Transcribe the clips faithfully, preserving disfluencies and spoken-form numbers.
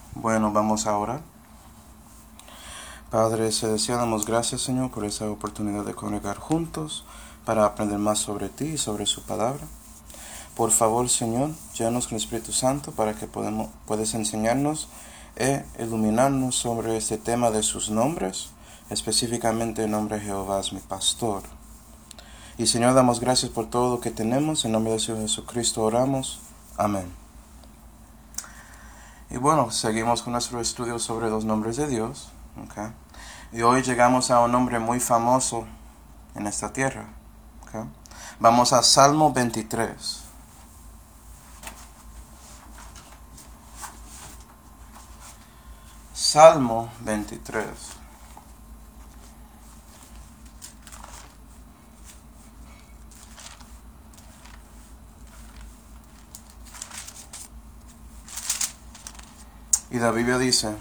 Bueno, vamos a orar. Padre Celestial, damos gracias, Señor, por esa oportunidad de congregar juntos para aprender más sobre ti y sobre su palabra. Por favor, Señor, llénanos con el Espíritu Santo para que podamos, puedas enseñarnos e iluminarnos sobre este tema de sus nombres, específicamente el nombre de Jehová es mi pastor. Y Señor, damos gracias por todo lo que tenemos. En nombre de Señor Jesucristo oramos. Amén. Y bueno, seguimos con nuestro estudio sobre los nombres de Dios. Okay. Y hoy llegamos a un nombre muy famoso en esta tierra. Okay. Vamos a Salmo veintitrés. Salmo veintitrés. Y la Biblia dice,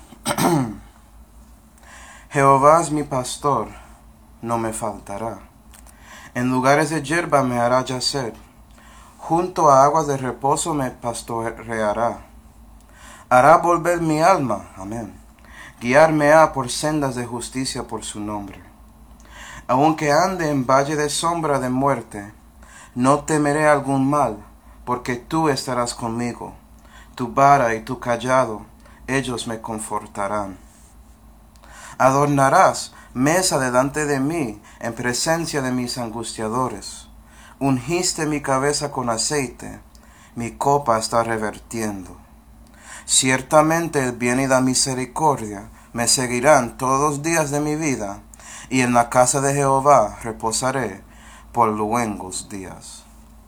Jehová es mi pastor, no me faltará. En lugares de hierba me hará yacer, junto a aguas de reposo me pastoreará. Hará volver mi alma, amén. Guiarme ha por sendas de justicia por su nombre. Aunque ande en valle de sombra de muerte, no temeré algún mal, porque tú estarás conmigo. Tu vara y tu cayado, ellos me confortarán. Adornarás mesa delante de mí, en presencia de mis angustiadores. Ungiste mi cabeza con aceite, mi copa está revertiendo. Ciertamente el bien y la misericordia me seguirán todos los días de mi vida, y en la casa de Jehová reposaré por luengos días.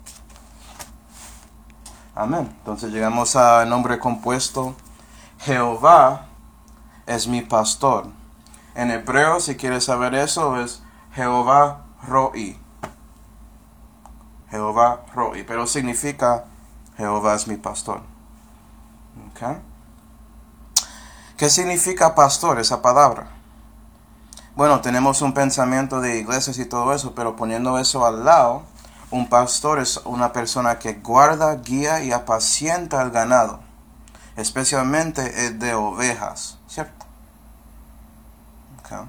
Amén. Entonces llegamos al nombre compuesto, Jehová es mi pastor. En hebreo, si quieres saber eso, es Jehová Ro'i. Jehová Ro'i, pero significa Jehová es mi pastor. Okay. ¿Qué significa pastor, esa palabra? Bueno, tenemos un pensamiento de iglesias y todo eso, pero poniendo eso al lado, un pastor es una persona que guarda, guía y apacienta al ganado, especialmente el de ovejas, ¿cierto? Okay.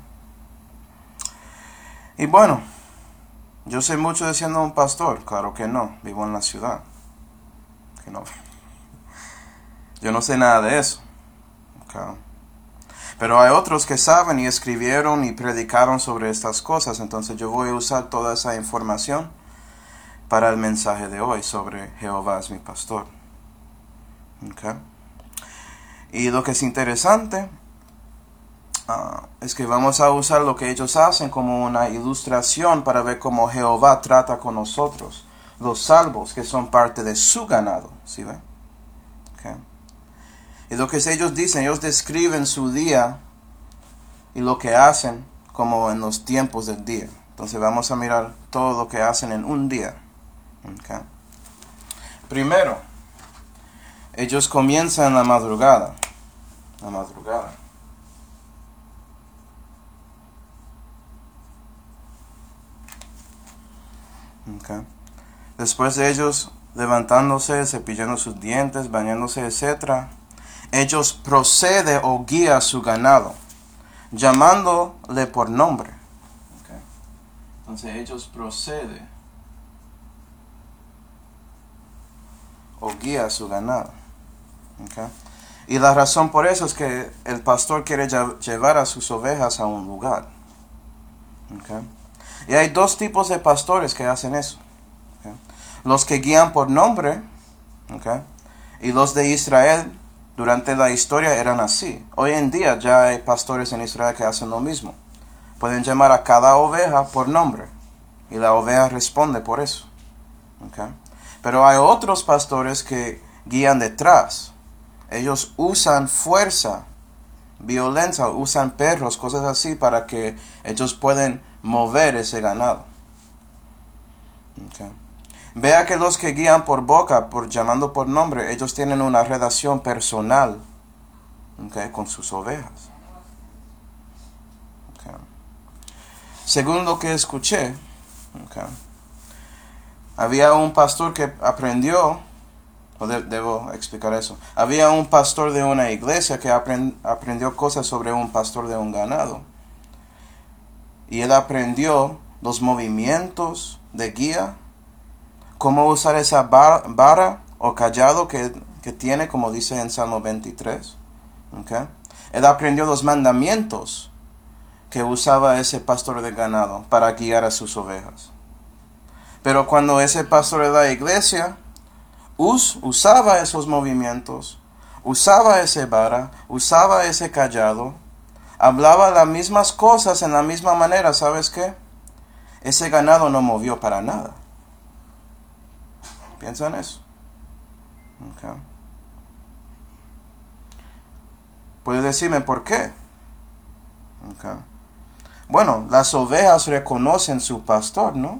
Y bueno, yo sé mucho de siendo un pastor, claro que no, vivo en la ciudad. Que no. Yo no sé nada de eso. Okay. Pero hay otros que saben y escribieron y predicaron sobre estas cosas, entonces yo voy a usar toda esa información para el mensaje de hoy sobre Jehová es mi pastor. Okay. Y lo que es interesante uh, es que vamos a usar lo que ellos hacen como una ilustración para ver cómo Jehová trata con nosotros, los salvos que son parte de su ganado, ¿sí ven? Okay. Y lo que ellos dicen, ellos describen su día y lo que hacen como en los tiempos del día. Entonces vamos a mirar todo lo que hacen en un día. Okay. Primero, ellos comienzan la madrugada. La madrugada. Okay. Después de ellos levantándose, cepillando sus dientes, bañándose, etcétera, ellos procede o guía a su ganado, llamándole por nombre. Okay. Entonces ellos procede o guía a su ganado. Okay. Y la razón por eso es que el pastor quiere llevar a sus ovejas a un lugar. Okay. Y hay dos tipos de pastores que hacen eso. Okay. Los que guían por nombre, okay, y los de Israel durante la historia eran así. Hoy en día ya hay pastores en Israel que hacen lo mismo. Pueden llamar a cada oveja por nombre y la oveja responde por eso. Okay. Pero hay otros pastores que guían detrás. Ellos usan fuerza, violencia, usan perros, cosas así para que ellos puedan mover ese ganado. Okay. Vea que los que guían por boca, por llamando por nombre, ellos tienen una relación personal, okay, con sus ovejas. Okay. Según lo que escuché, okay, había un pastor que aprendió o de- debo explicar eso. Había un pastor de una iglesia que aprend- aprendió cosas sobre un pastor de un ganado. Y él aprendió los movimientos de guía, cómo usar esa bar- vara o callado que, que tiene, como dice en Salmo veintitrés. ¿Okay? Él aprendió los mandamientos que usaba ese pastor de ganado para guiar a sus ovejas. Pero cuando ese pastor de la iglesia us, usaba esos movimientos, usaba ese vara, usaba ese callado, hablaba las mismas cosas en la misma manera, ¿sabes qué? Ese ganado no movió para nada. ¿Piensa en eso? Okay. ¿Puede decirme por qué? Okay. Bueno, las ovejas reconocen su pastor, ¿no?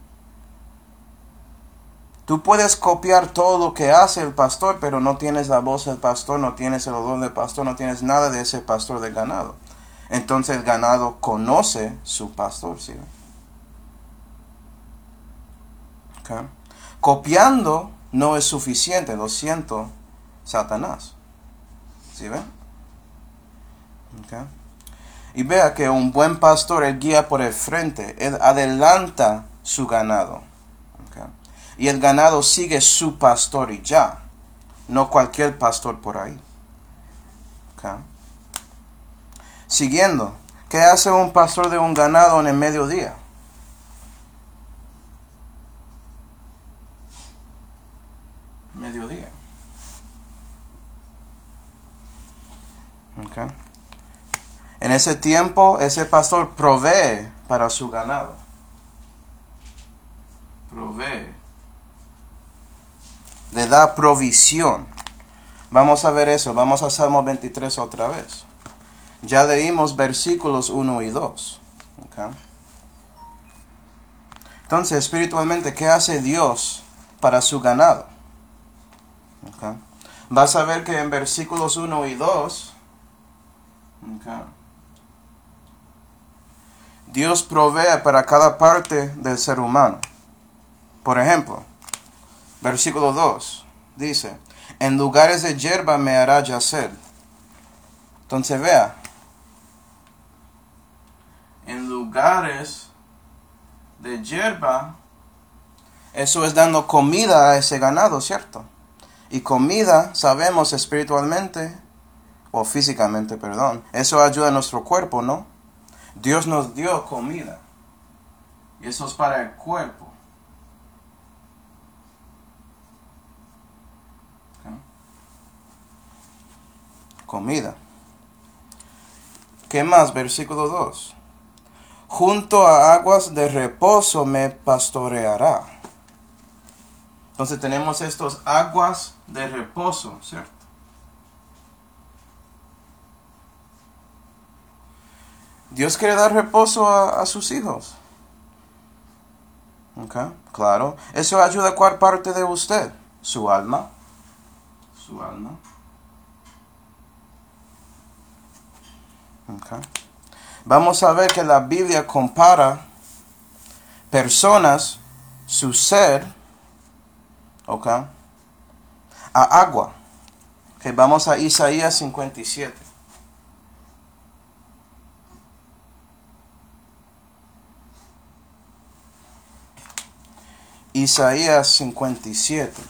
Tú puedes copiar todo lo que hace el pastor, pero no tienes la voz del pastor, no tienes el olor del pastor, no tienes nada de ese pastor del ganado. Entonces el ganado conoce su pastor, ¿sí? Okay. Copiando no es suficiente, lo siento, Satanás. ¿Sí ven? Okay. Y vea que un buen pastor, él guía por el frente, él adelanta su ganado. Okay. Y el ganado sigue su pastor y ya, no cualquier pastor por ahí. Okay. Siguiendo, ¿qué hace un pastor de un ganado en el mediodía? Mediodía. Okay. En ese tiempo, ese pastor provee para su ganado. Provee. Le da provisión. Vamos a ver eso. Vamos a Salmo veintitrés otra vez. Ya leímos versículos uno y dos. Okay. Entonces, espiritualmente, ¿qué hace Dios para su ganado? Okay. Vas a ver que en versículos uno y dos, okay, Dios provee para cada parte del ser humano. Por ejemplo, versículo dos dice, en lugares de hierba me hará yacer. Entonces vea, en lugares de hierba, eso es dando comida a ese ganado, ¿cierto? Y comida, sabemos espiritualmente, o físicamente, perdón, eso ayuda a nuestro cuerpo, ¿no? Dios nos dio comida. Y eso es para el cuerpo. ¿Okay? Comida. ¿Qué más? Versículo dos. Junto a aguas de reposo me pastoreará. Entonces tenemos estos aguas de reposo, ¿cierto? Dios quiere dar reposo a, a sus hijos. Okay, claro. Eso ayuda a cuál parte de usted. Su alma. Su alma. Okay. Vamos a ver que la Biblia compara personas, su ser, okay, a agua. Okay, vamos a Isaías cincuenta y siete. Isaías cincuenta y siete.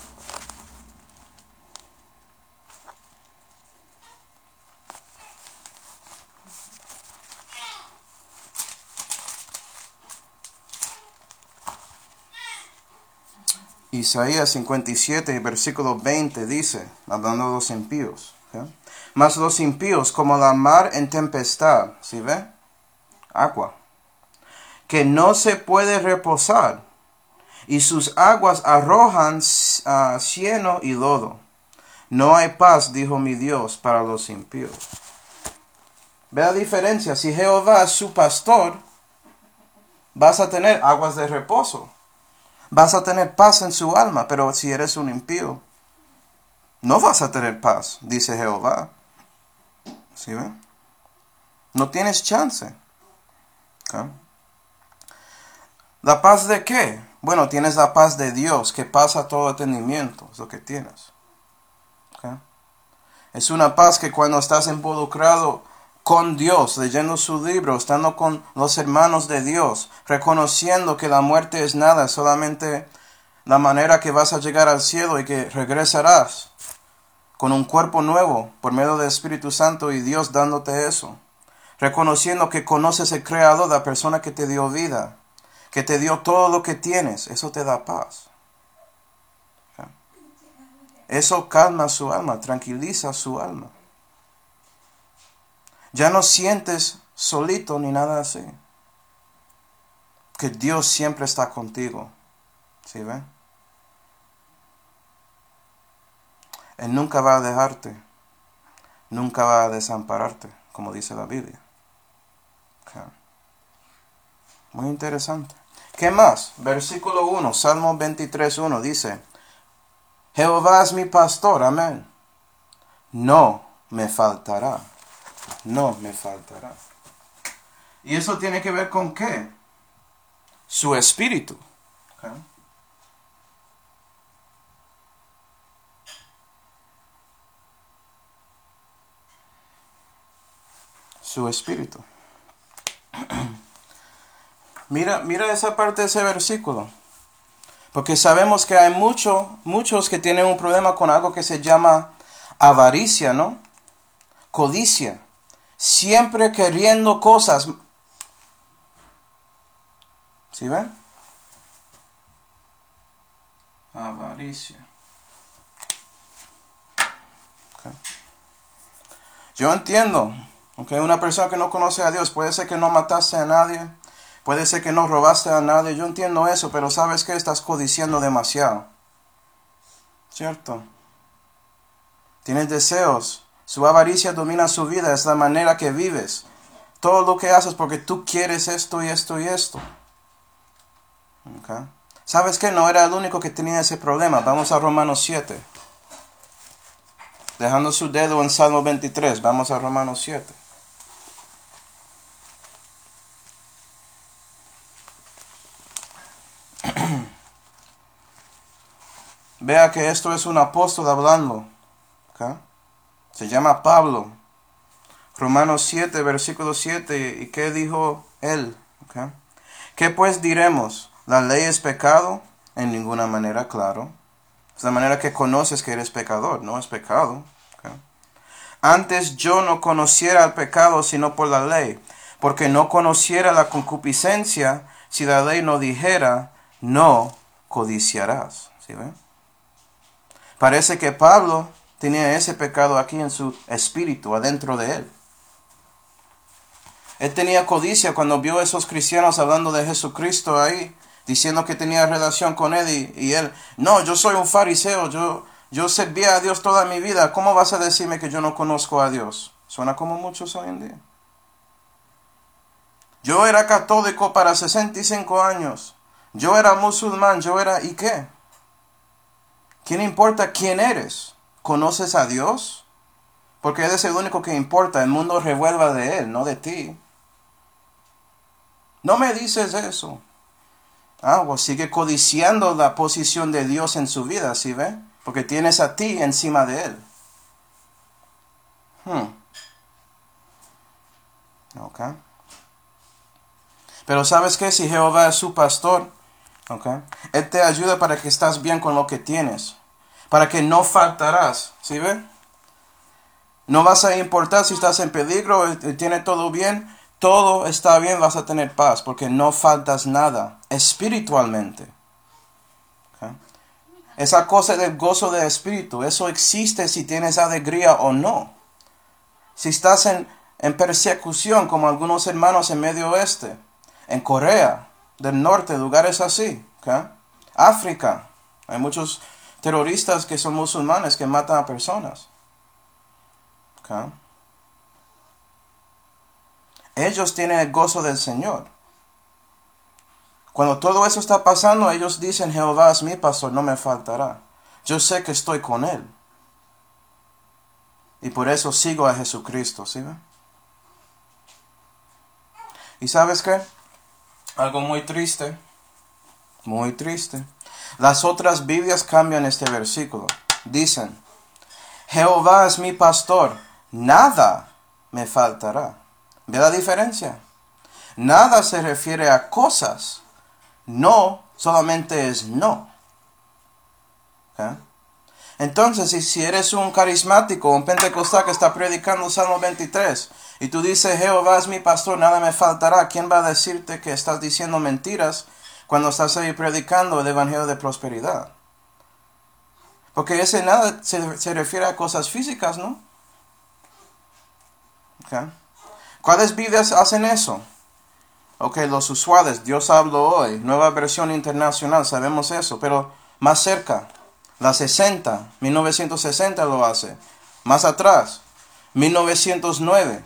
Isaías cincuenta y siete, versículo veinte dice, hablando de los impíos, ¿okay? Mas los impíos como la mar en tempestad, ¿sí ve? Agua, que no se puede reposar, y sus aguas arrojan uh, cieno y lodo. No hay paz, dijo mi Dios, para los impíos. Ve la diferencia. Si Jehová es su pastor, vas a tener aguas de reposo. Vas a tener paz en su alma. Pero si eres un impío, no vas a tener paz, dice Jehová. ¿Sí ven? No tienes chance. ¿Okay? ¿La paz de qué? Bueno, tienes la paz de Dios que pasa todo entendimiento, es lo que tienes. ¿Okay? Es una paz que cuando estás involucrado con Dios, leyendo su libro, estando con los hermanos de Dios, reconociendo que la muerte es nada, solamente la manera que vas a llegar al cielo y que regresarás con un cuerpo nuevo por medio del Espíritu Santo y Dios dándote eso. Reconociendo que conoces el Creador, la persona que te dio vida, que te dio todo lo que tienes, eso te da paz. ¿Okay? Eso calma su alma, tranquiliza su alma. Ya no sientes solito ni nada así. Que Dios siempre está contigo. ¿Sí ven? Él nunca va a dejarte. Nunca va a desampararte, como dice la Biblia. Okay. Muy interesante. ¿Qué más? Versículo uno, Salmo veintitrés, uno dice, Jehová es mi pastor, amén. No me faltará. No me faltará. ¿Y eso tiene que ver con qué? Su espíritu. Okay. Su espíritu. Mira, mira esa parte de ese versículo. Porque sabemos que hay mucho, muchos que tienen un problema con algo que se llama avaricia, ¿no? Codicia. Siempre queriendo cosas. ¿Sí ven? Avaricia. Okay. Yo entiendo. Okay, una persona que no conoce a Dios, puede ser que no mataste a nadie, puede ser que no robaste a nadie, yo entiendo eso, pero ¿sabes qué? Estás codiciando demasiado. ¿Cierto? Tienes deseos, su avaricia domina su vida, es la manera que vives. Todo lo que haces porque tú quieres esto y esto y esto. Okay. ¿Sabes qué? No era el único que tenía ese problema. Vamos a Romanos siete. Dejando su dedo en Salmo veintitrés, vamos a Romanos siete. Vea que esto es un apóstol hablando. ¿Okay? Se llama Pablo. Romanos siete, versículo siete. ¿Y qué dijo él? ¿Okay? ¿Qué pues diremos? ¿La ley es pecado? En ninguna manera, claro. Es la manera que conoces que eres pecador, no es pecado. ¿Okay? Antes yo no conociera el pecado sino por la ley, porque no conociera la concupiscencia si la ley no dijera, no codiciarás. ¿Sí ven? Parece que Pablo tenía ese pecado aquí en su espíritu, adentro de él. Él tenía codicia cuando vio a esos cristianos hablando de Jesucristo ahí, diciendo que tenía relación con él y, y él, no, yo soy un fariseo, yo, yo servía a Dios toda mi vida, ¿cómo vas a decirme que yo no conozco a Dios? Suena como muchos hoy en día. Yo era católico para sesenta y cinco años, yo era musulmán, yo era, ¿y qué? ¿Quién importa quién eres? ¿Conoces a Dios? Porque Él es el único que importa. El mundo revuelva de Él, no de ti. No me dices eso. Ah, pues sigue codiciando la posición de Dios en su vida, ¿sí ve? Porque tienes a ti encima de Él. Hmm. Ok. Pero ¿sabes qué? Si Jehová es su pastor, okay, Él te ayuda para que estás bien con lo que tienes. Para que no faltarás, ¿sí ve? No vas a importar si estás en peligro, tiene todo bien, todo está bien, vas a tener paz, porque no faltas nada, espiritualmente. Okay. Esa cosa del gozo del espíritu, eso existe si tienes alegría o no. Si estás en, en persecución, como algunos hermanos en Medio Oeste, en Corea del Norte, lugares así, okay. África, hay muchos terroristas que son musulmanes que matan a personas. Okay. Ellos tienen el gozo del Señor. Cuando todo eso está pasando, ellos dicen, Jehová es mi pastor, no me faltará. Yo sé que estoy con Él. Y por eso sigo a Jesucristo, ¿sí? ¿Y sabes qué? Algo muy triste. Muy triste. Las otras Biblias cambian este versículo. Dicen, Jehová es mi pastor, nada me faltará. ¿Ve la diferencia? Nada se refiere a cosas. No solamente es no. ¿Okay? Entonces, si, si eres un carismático, un pentecostal que está predicando Salmo veintitrés, y tú dices, Jehová es mi pastor, nada me faltará, ¿quién va a decirte que estás diciendo mentiras cuando estás ahí predicando el evangelio de prosperidad? Porque ese nada se, se refiere a cosas físicas, ¿no? ¿Okay? ¿Cuáles Biblias hacen eso? Ok, los usuales, Dios habló hoy, nueva versión internacional, sabemos eso, pero más cerca. La sesenta, mil novecientos sesenta lo hace. Más atrás, mil novecientos nueve.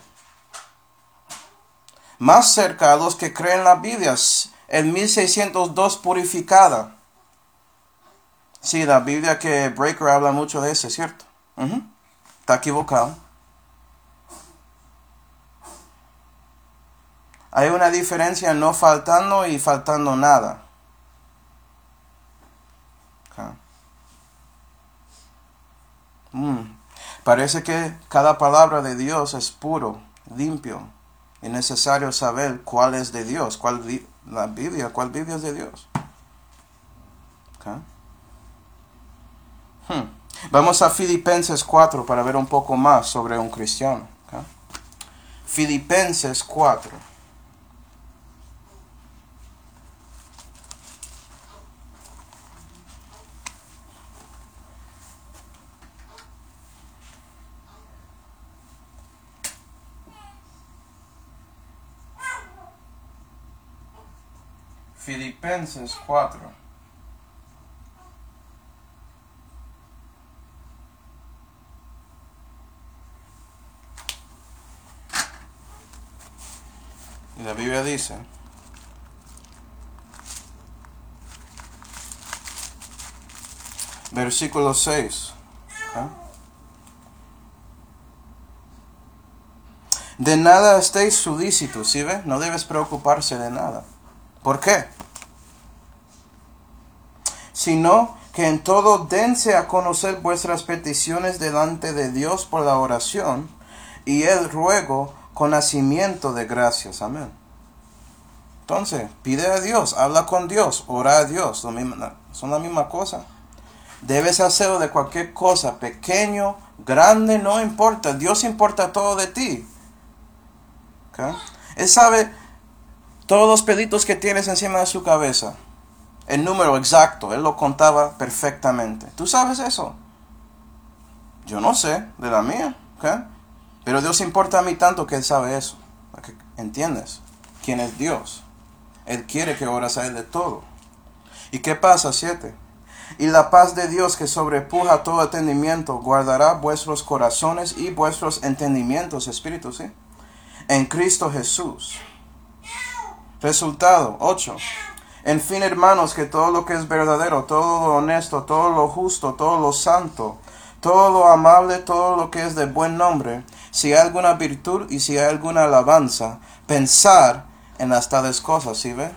Más cerca a los que creen las Biblias, el mil seiscientos dos purificada. Sí, la Biblia que Breaker habla mucho de ese, ¿cierto? Uh-huh. Está equivocado. Hay una diferencia en no faltando y faltando nada. Okay. Mm. Parece que cada palabra de Dios es puro, limpio. Es necesario saber cuál es de Dios, cuál la Biblia, cuál Biblia es de Dios. Okay. Hmm. Vamos a Filipenses cuatro para ver un poco más sobre un cristiano. Okay. Filipenses cuatro. Filipenses cuatro. Y la Biblia dice, versículo seis. ¿Okay? De nada estéis solícitos, ¿sí ve? No debes preocuparse de nada. ¿Por qué? Sino que en todo dense a conocer vuestras peticiones delante de Dios por la oración y el ruego con nacimiento de gracias. Amén. Entonces, pide a Dios, habla con Dios, ora a Dios. Lo mismo, son la misma cosa. Debes hacerlo de cualquier cosa, pequeño, grande, no importa. Dios importa todo de ti. ¿Okay? Él sabe todos los pelitos que tienes encima de su cabeza. El número exacto, Él lo contaba perfectamente. ¿Tú sabes eso? Yo no sé de la mía. ¿Okay? Pero Dios importa a mí tanto que Él sabe eso. ¿Entiendes? ¿Quién es Dios? Él quiere que ores a Él de todo. ¿Y qué pasa? Siete. Y la paz de Dios que sobrepuja todo entendimiento guardará vuestros corazones y vuestros entendimientos, espíritus, ¿sí? En Cristo Jesús. Resultado, ocho. En fin, hermanos, que todo lo que es verdadero, todo lo honesto, todo lo justo, todo lo santo, todo lo amable, todo lo que es de buen nombre, si hay alguna virtud y si hay alguna alabanza, pensar en las tales cosas, ¿sí ve?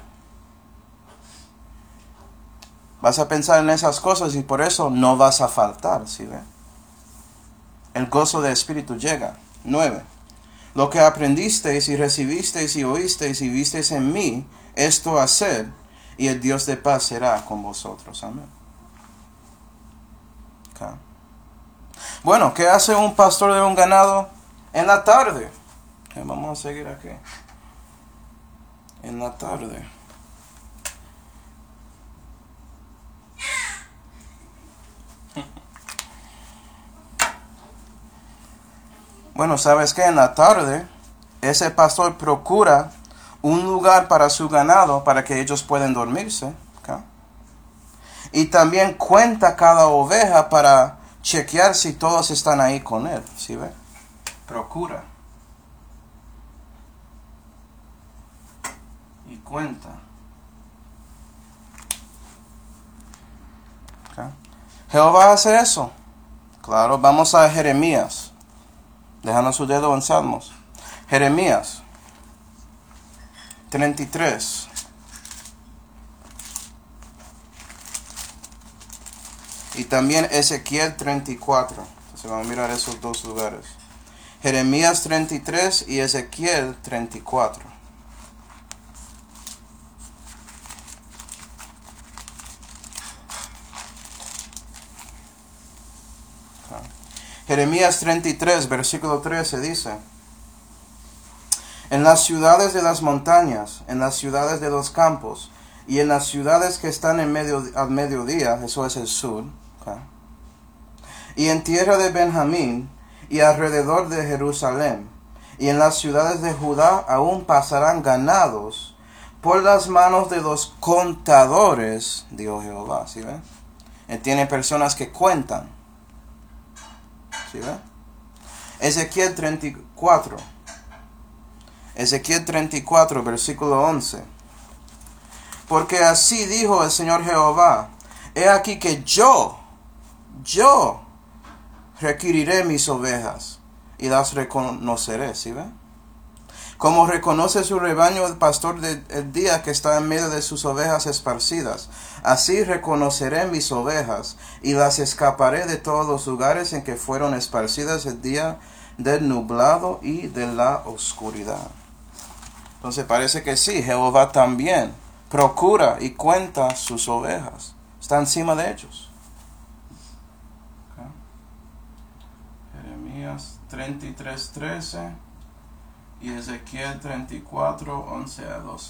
Vas a pensar en esas cosas y por eso no vas a faltar, ¿sí ve? El gozo del Espíritu llega. nueve. Lo que aprendisteis y recibisteis y oísteis y visteis en mí, esto haced, y el Dios de paz será con vosotros. Amén. Okay. Bueno, ¿qué hace un pastor de un ganado en la tarde? Okay, vamos a seguir aquí. En la tarde. Bueno, ¿sabes qué? En la tarde, ese pastor procura un lugar para su ganado para que ellos puedan dormirse. ¿Okay? Y también cuenta cada oveja para chequear si todos están ahí con él. ¿Sí ve? Procura. Y cuenta. ¿Okay? Jehová hace eso. Claro, vamos a Jeremías. Dejando su dedo en Salmos. Jeremías treinta y tres. Y también Ezequiel treinta y cuatro. Entonces vamos a mirar esos dos lugares. Jeremías treinta y tres y Ezequiel treinta y cuatro. Jeremías treinta y tres, versículo trece dice: en las ciudades de las montañas, en las ciudades de los campos, y en las ciudades que están en medio, al mediodía, eso es el sur, okay, y en tierra de Benjamín, y alrededor de Jerusalén, y en las ciudades de Judá aún pasarán ganados por las manos de los contadores, dijo Jehová. ¿Sí ven? Él tiene personas que cuentan. ¿Sí ven? Ezequiel treinta y cuatro. Ezequiel treinta y cuatro, versículo once. Porque así dijo el Señor Jehová: he aquí que yo, yo requiriré mis ovejas y las reconoceré. ¿Sí ven? Como reconoce su rebaño el pastor del día que está en medio de sus ovejas esparcidas, así reconoceré mis ovejas y las escaparé de todos los lugares en que fueron esparcidas el día del nublado y de la oscuridad. Entonces parece que sí, Jehová también procura y cuenta sus ovejas. Está encima de ellos. Okay. Jeremías treinta y tres, trece y Ezequiel treinta y cuatro, once a doce.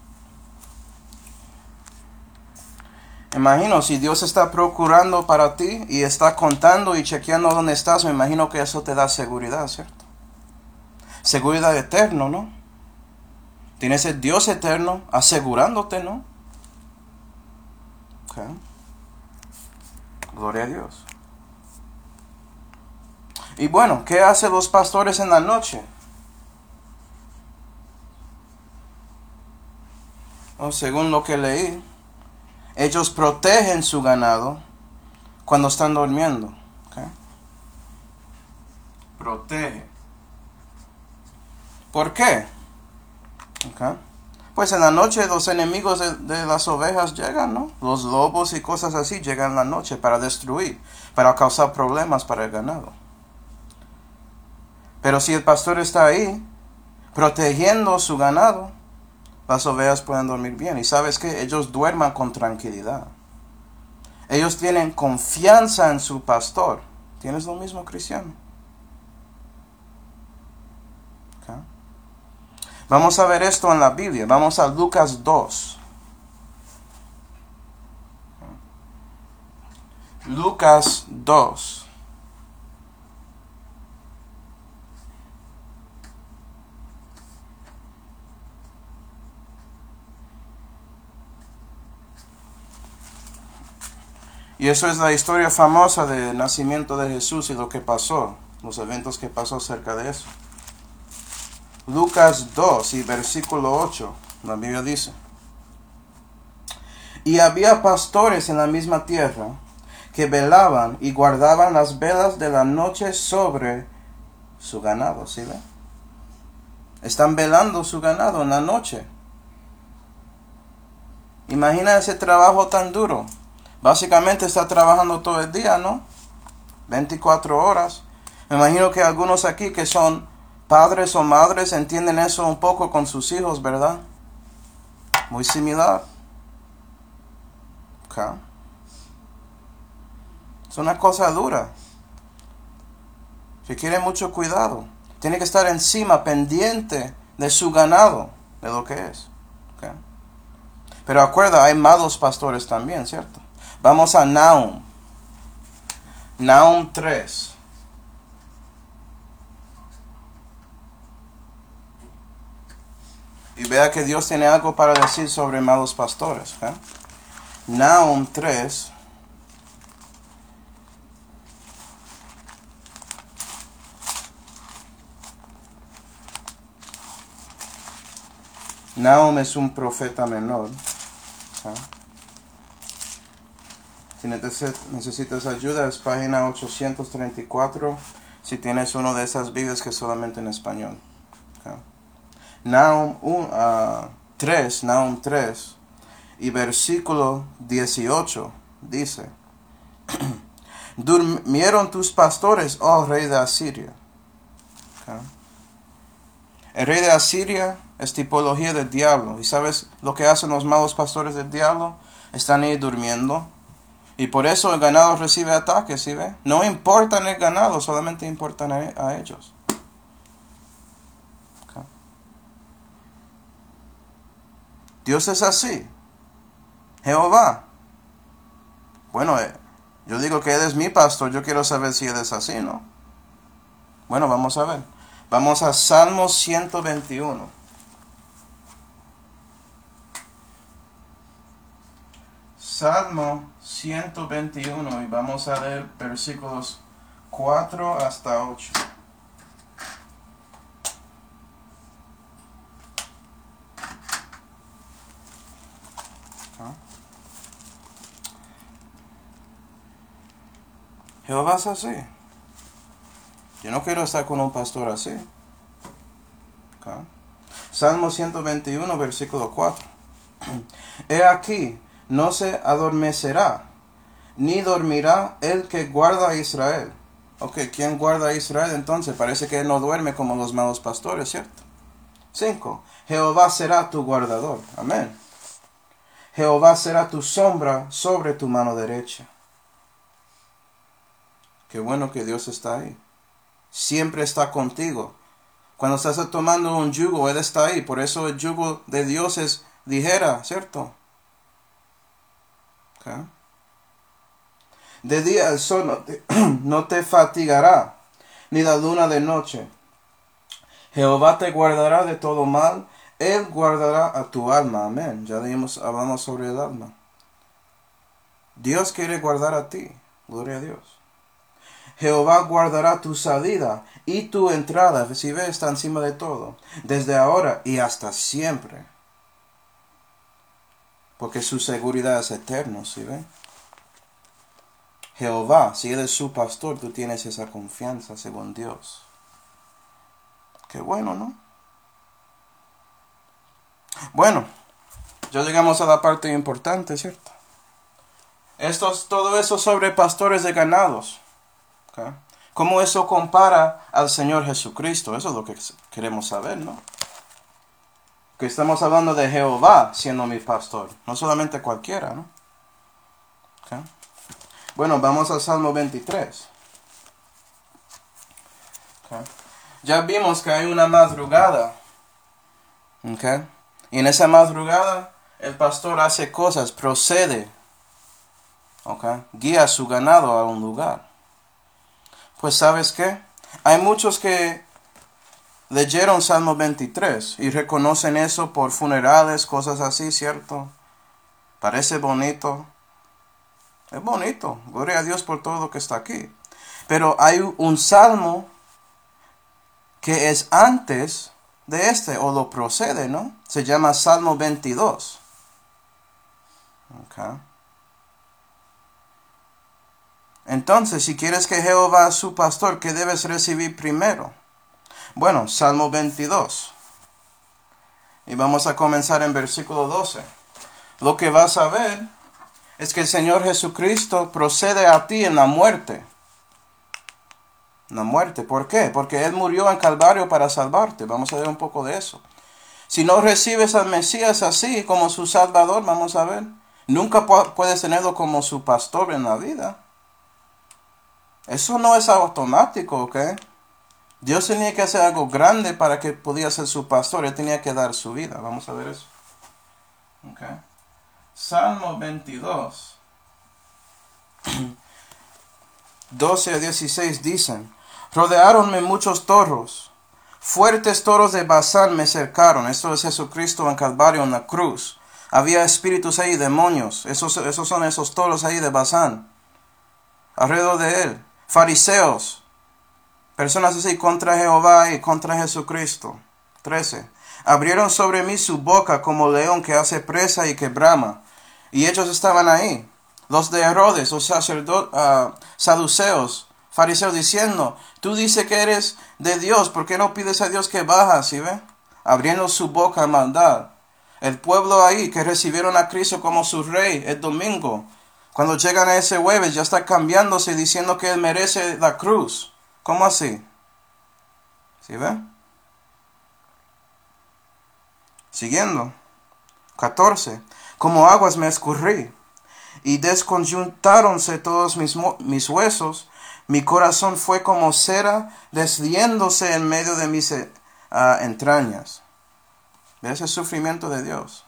Imagino, si Dios está procurando para ti y está contando y chequeando dónde estás, me imagino que eso te da seguridad, ¿cierto? Seguridad eterna, ¿no? Tienes el Dios eterno asegurándote, ¿no? Okay. Gloria a Dios. Y bueno, ¿qué hacen los pastores en la noche? Oh, según lo que leí, ellos protegen su ganado cuando están durmiendo. Okay. Protege. ¿Por qué? Okay. Pues en la noche los enemigos de, de las ovejas llegan, ¿no? Los lobos y cosas así llegan en la noche para destruir, para causar problemas para el ganado. Pero si el pastor está ahí, protegiendo su ganado, las ovejas pueden dormir bien. Y sabes que ellos duerman con tranquilidad. Ellos tienen confianza en su pastor. ¿Tienes lo mismo, cristiano? Okay. Vamos a ver esto en la Biblia. Vamos a Lucas dos. Lucas dos. Y eso es la historia famosa del nacimiento de Jesús y lo que pasó, los eventos que pasó acerca de eso. Lucas dos y versículo ocho, la Biblia dice: y había pastores en la misma tierra que velaban y guardaban las velas de la noche sobre su ganado. ¿Sí ven? Están velando su ganado en la noche. Imagina ese trabajo tan duro. Básicamente está trabajando todo el día, ¿no? veinticuatro horas. Me imagino que algunos aquí que son padres o madres entienden eso un poco con sus hijos, ¿verdad? Muy similar. Okay. Es una cosa dura. Requiere mucho cuidado. Tiene que estar encima, pendiente de su ganado, de lo que es. Okay. Pero acuerda, hay malos pastores también, ¿cierto? Vamos a Nahum. Nahum tres. Y vea que Dios tiene algo para decir sobre malos pastores. ¿eh? Nahum tres. Nahum es un profeta menor. ¿eh? Si necesitas ayuda, es página ochocientos treinta y cuatro. Si tienes uno de esas Biblias que es solamente en español. Okay. Nahum uh, tres, Nahum tres y versículo dieciocho dice: Durmieron tus pastores, oh rey de Asiria. Okay. El rey de Asiria es tipología del diablo. ¿Y sabes lo que hacen los malos pastores del diablo? Están ahí durmiendo. Y por eso el ganado recibe ataques, ¿sí ve? No importan el ganado, solamente importan a, a ellos. Okay. Dios es así. Jehová. Bueno, eh, yo digo que Él es mi pastor, yo quiero saber si Él es así, ¿no? Bueno, vamos a ver. Vamos a Salmo ciento veintiuno. Salmo ciento veintiuno y vamos a leer versículos cuatro hasta ocho. Jehová es así. Yo no quiero estar con un pastor así. Okay. Salmo ciento veintiuno, versículo cuatro. He aquí, no se adormecerá, ni dormirá el que guarda a Israel. Ok, ¿quién guarda a Israel entonces? Parece que él no duerme como los malos pastores, ¿cierto? cinco. Jehová será tu guardador. Amén. Jehová será tu sombra sobre tu mano derecha. Qué bueno que Dios está ahí. Siempre está contigo. Cuando estás tomando un yugo, Él está ahí. Por eso el yugo de Dios es ligera, ¿cierto? Okay. De día el sol no te, no te fatigará, ni la luna de noche. Jehová te guardará de todo mal. Él guardará a tu alma. Amén. Ya dijimos, hablamos sobre el alma. Dios quiere guardar a ti. Gloria a Dios. Jehová guardará tu salida y tu entrada, si ves, está encima de todo, desde ahora y hasta siempre. Porque su seguridad es eterna, ¿sí ven? Jehová, si Él es su pastor, tú tienes esa confianza según Dios. Qué bueno, ¿no? Bueno, ya llegamos a la parte importante, ¿cierto? Esto es todo eso sobre pastores de ganados. Okay. ¿Cómo eso compara al Señor Jesucristo? Eso es lo que queremos saber, ¿no? Que estamos hablando de Jehová siendo mi pastor, no solamente cualquiera, ¿no? Okay. Bueno, vamos al Salmo veintitrés. Okay. Ya vimos que hay una madrugada. Okay. Y en esa madrugada el pastor hace cosas, procede. Okay. Guía a su ganado a un lugar. Pues ¿sabes qué? Hay muchos que leyeron Salmo veintitrés y reconocen eso por funerales, cosas así, ¿cierto? Parece bonito. Es bonito. Gloria a Dios por todo lo que está aquí. Pero hay un salmo que es antes de este, o lo procede, ¿no? Se llama Salmo veintidós. Okay. Entonces, si quieres que Jehová es su pastor, ¿qué debes recibir primero? Bueno, Salmo veintidós. Y vamos a comenzar en versículo doce. Lo que vas a ver es que el Señor Jesucristo procede a ti en la muerte. La muerte, ¿por qué? Porque Él murió en Calvario para salvarte. Vamos a ver un poco de eso. Si no recibes al Mesías así como su Salvador, vamos a ver, nunca puedes tenerlo como su pastor en la vida. Eso no es automático, ¿ok? Dios tenía que hacer algo grande para que pudiera ser su pastor. Él tenía que dar su vida. Vamos a ver eso. ¿Ok? Salmo veintidós. doce a dieciséis dicen: rodeáronme muchos toros. Fuertes toros de Basán me cercaron. Esto es Jesucristo en Calvario, en la cruz. Había espíritus ahí, demonios. Esos, esos son esos toros ahí de Basán. Alrededor de él. Fariseos, personas así contra Jehová y contra Jesucristo. trece. Abrieron sobre mí su boca como león que hace presa y que brama. Y ellos estaban ahí. Los de Herodes, los sacerdotes, uh, saduceos, fariseos, diciendo: tú dices que eres de Dios, ¿por qué no pides a Dios que baja? ¿Sí ve? Abriendo su boca en maldad. El pueblo ahí que recibieron a Cristo como su rey el domingo, Cuando llegan a ese jueves ya está cambiándose diciendo que él merece la cruz. ¿Cómo así? ¿Sí ve? Siguiendo. catorce. Como aguas me escurrí y desconjuntáronse todos mis, mis huesos. Mi corazón fue como cera desliéndose en medio de mis uh, entrañas. ¿Ves el sufrimiento de Dios?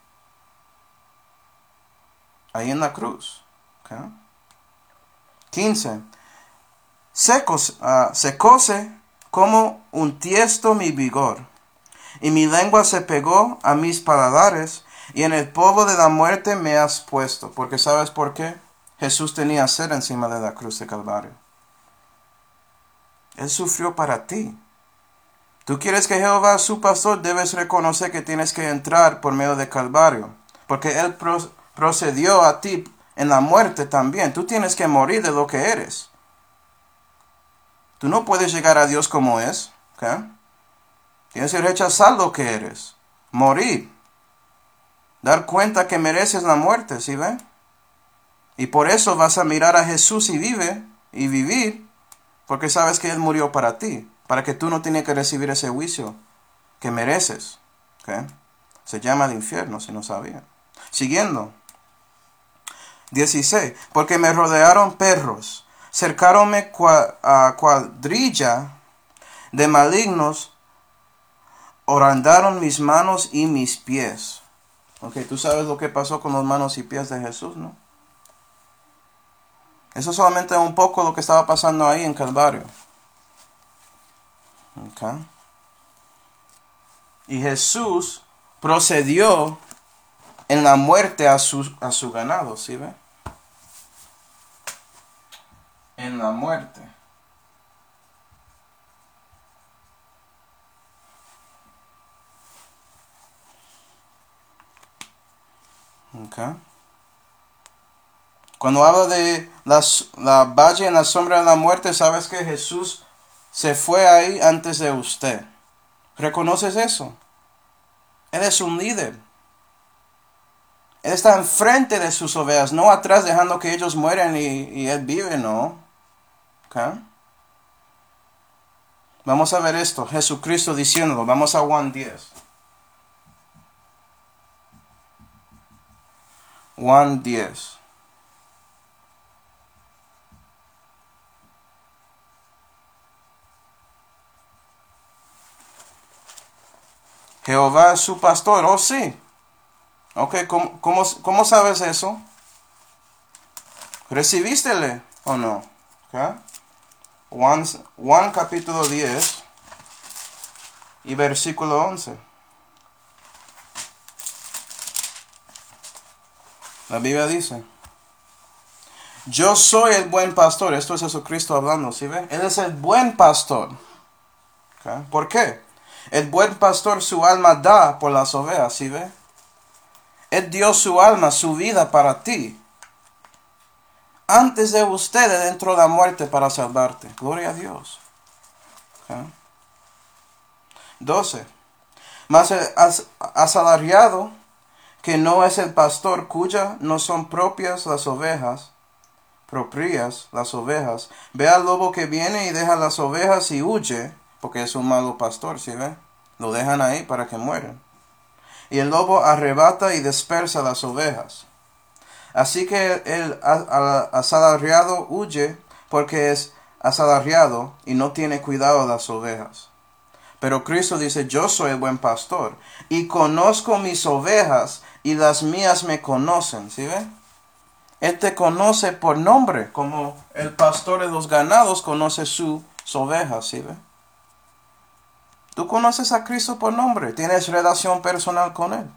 Ahí en la cruz. ¿Okay? quince. Secos, uh, secóse como un tiesto mi vigor, y mi lengua se pegó a mis paladares, y en el polvo de la muerte me has puesto. Porque ¿sabes por qué? Jesús tenía sed encima de la cruz de Calvario. Él sufrió para ti. Tú quieres que Jehová su pastor, debes reconocer que tienes que entrar por medio de Calvario. Porque Él pro procedió a ti en la muerte también. Tú tienes que morir de lo que eres. Tú no puedes llegar a Dios como es. ¿Okay? Tienes que rechazar lo que eres. Morir. Dar cuenta que mereces la muerte, ¿sí ven? Y por eso vas a mirar a Jesús y vive y vivir. Porque sabes que Él murió para ti. Para que tú no tienes que recibir ese juicio que mereces. ¿Okay? Se llama el infierno, si no sabía. Siguiendo. dieciséis. Porque me rodearon perros. Cercáronme cua, a cuadrilla de malignos. Horandaron mis manos y mis pies. Ok, tú sabes lo que pasó con las manos y pies de Jesús, ¿no? Eso solamente es un poco lo que estaba pasando ahí en Calvario. Okay. Y Jesús procedió en la muerte a su, a su ganado, ¿sí ve? En la muerte. Okay. Cuando habla de las, la valle en la sombra de la muerte, sabes que Jesús se fue ahí antes de usted. ¿Reconoces eso? Él es un líder. Él está enfrente de sus ovejas, no atrás dejando que ellos mueran y, y Él vive, no. Okay. Vamos a ver esto, Jesucristo diciéndolo. Vamos a Juan diez. Juan diez. Jehová es su pastor, oh sí. Ok, ¿cómo, cómo, cómo sabes eso? ¿Recibístele o no? Okay. Juan, Juan capítulo diez y versículo once. La Biblia dice: yo soy el buen pastor. Esto es Jesucristo hablando, ¿sí ve? Él es el buen pastor. Okay. ¿Por qué? El buen pastor su alma da por las ovejas, ¿sí ve? Él dio su alma, su vida para ti. Antes de ustedes dentro de la muerte para salvarte. Gloria a Dios. Okay. doce. Mas el as asalariado, que no es el pastor, cuya no son propias las ovejas, propias las ovejas, ve al lobo que viene y deja las ovejas y huye, porque es un malo pastor, ¿sí ve? Lo dejan ahí para que mueran. Y el lobo arrebata y dispersa las ovejas. Así que el asalariado huye porque es asalariado y no tiene cuidado de las ovejas. Pero Cristo dice: yo soy el buen pastor y conozco mis ovejas y las mías me conocen. ¿Sí ve? Él te conoce por nombre, como el pastor de los ganados conoce sus ovejas. ¿Sí ve? Tú conoces a Cristo por nombre, tienes relación personal con Él.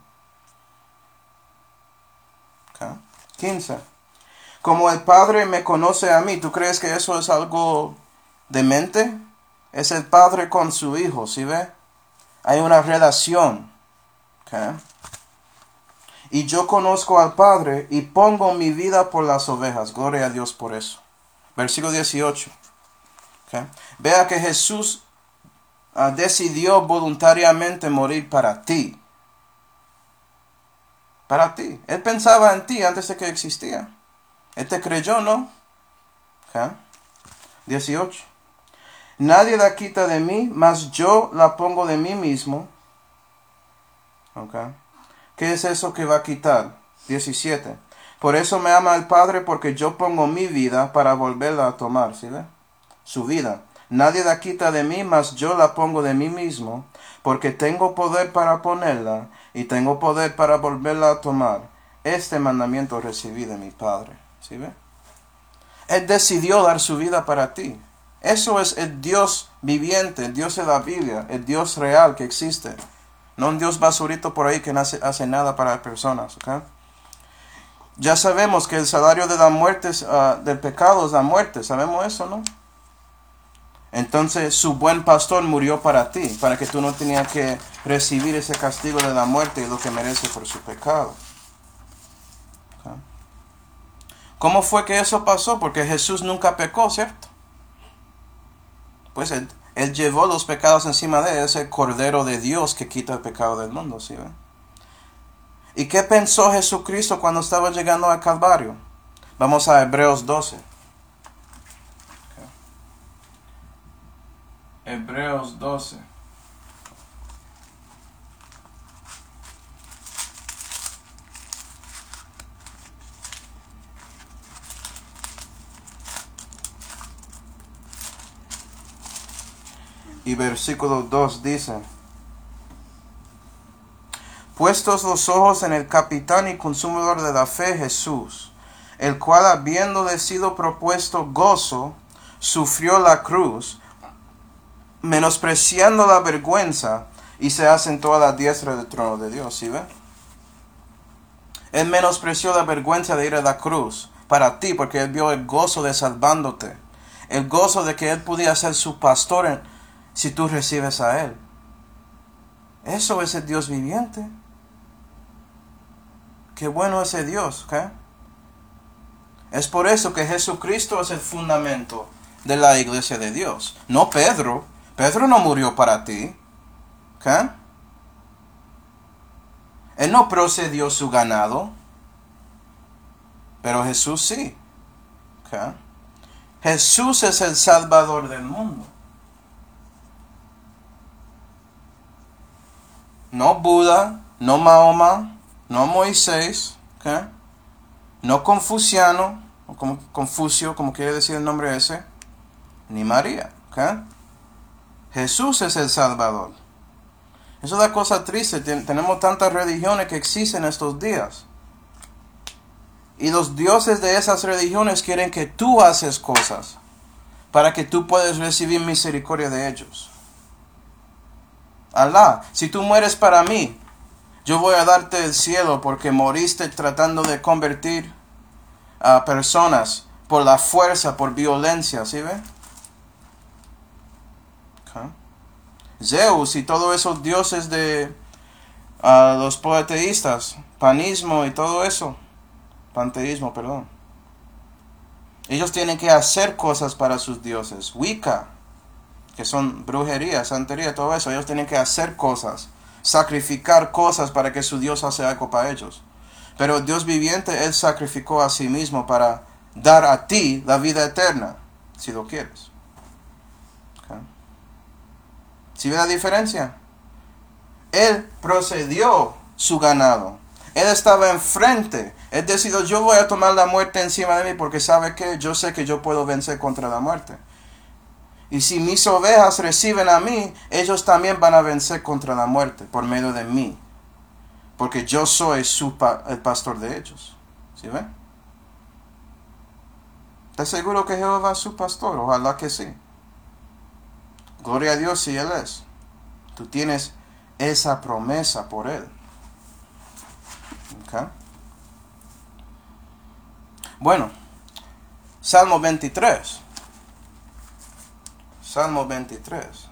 Okay. quince. Como el Padre me conoce a mí, ¿tú crees que eso es algo demente? Es el Padre con su Hijo, ¿sí ve? Hay una relación. Okay. Y yo conozco al Padre y pongo mi vida por las ovejas. Gloria a Dios por eso. Versículo dieciocho. Okay. Vea que Jesús uh, decidió voluntariamente morir para ti. Para ti. Él pensaba en ti antes de que existía. Este creyó, ¿no? ¿Okay? dieciocho. Nadie la quita de mí, mas yo la pongo de mí mismo. Okay. ¿Qué es eso que va a quitar? diecisiete. Por eso me ama el Padre, porque yo pongo mi vida para volverla a tomar. ¿Sí ve? Su vida. Nadie la quita de mí, mas yo la pongo de mí mismo, porque tengo poder para ponerla y tengo poder para volverla a tomar. Este mandamiento recibí de mi Padre. ¿Sí ve? Él decidió dar su vida para ti. Eso es el Dios viviente, el Dios de la Biblia, el Dios real que existe. No un Dios basurito por ahí que no hace, hace nada para las personas. ¿Okay? Ya sabemos que el salario de la muerte, uh, del pecado es la muerte. ¿Sabemos eso, no? Entonces su buen pastor murió para ti, para que tú no tenías que recibir ese castigo de la muerte y lo que merece por su pecado. ¿Okay? ¿Cómo fue que eso pasó? Porque Jesús nunca pecó, ¿cierto? Pues él, él llevó los pecados encima de él, ese Cordero de Dios que quita el pecado del mundo, ¿sí ven? ¿Y qué pensó Jesucristo cuando estaba llegando al Calvario? Vamos a Hebreos doce. Okay. Hebreos doce. Y versículo dos dice: puestos los ojos en el capitán y consumidor de la fe, Jesús, el cual habiéndole sido propuesto gozo, sufrió la cruz, menospreciando la vergüenza, y se asentó a la diestra del trono de Dios. ¿Sí ven? Él menospreció la vergüenza de ir a la cruz para ti, porque él vio el gozo de salvándote, el gozo de que él podía ser su pastor en, si tú recibes a él. Eso es el Dios viviente. Qué bueno es ese Dios, ¿ok? Es por eso que Jesucristo es el fundamento de la iglesia de Dios. No Pedro. Pedro no murió para ti. ¿Ok? Él no procedió su ganado. Pero Jesús sí. ¿Ok? Jesús es el Salvador del mundo. No Buda, no Mahoma, no Moisés, ¿okay? No Confuciano, o como Confucio, como quiere decir el nombre ese, ni María. ¿Okay? Jesús es el Salvador. Eso es la cosa triste. Ten, tenemos tantas religiones que existen estos días. Y los dioses de esas religiones quieren que tú haces cosas para que tú puedas recibir misericordia de ellos. Alá, si tú mueres para mí, yo voy a darte el cielo porque moriste tratando de convertir a personas por la fuerza, por violencia, ¿sí ve? Okay. Zeus y todos esos dioses de uh, los politeístas, panismo y todo eso, panteísmo, perdón. Ellos tienen que hacer cosas para sus dioses. Wicca, que son brujería, santería, todo eso. Ellos tienen que hacer cosas, sacrificar cosas para que su Dios haga algo para ellos. Pero Dios viviente, Él sacrificó a sí mismo para dar a ti la vida eterna, si lo quieres. Okay. ¿Sí ve la diferencia? Él procedió su ganado. Él estaba enfrente. Él decidió, yo voy a tomar la muerte encima de mí porque sabe que yo sé que yo puedo vencer contra la muerte. Y si mis ovejas reciben a mí, ellos también van a vencer contra la muerte por medio de mí. Porque yo soy su pa- el pastor de ellos. ¿Sí ven? ¿Estás seguro que Jehová es su pastor? Ojalá que sí. Gloria a Dios si Él es. Tú tienes esa promesa por Él. ¿Okay? Bueno, Salmo veintitrés. Salmo veintitrés.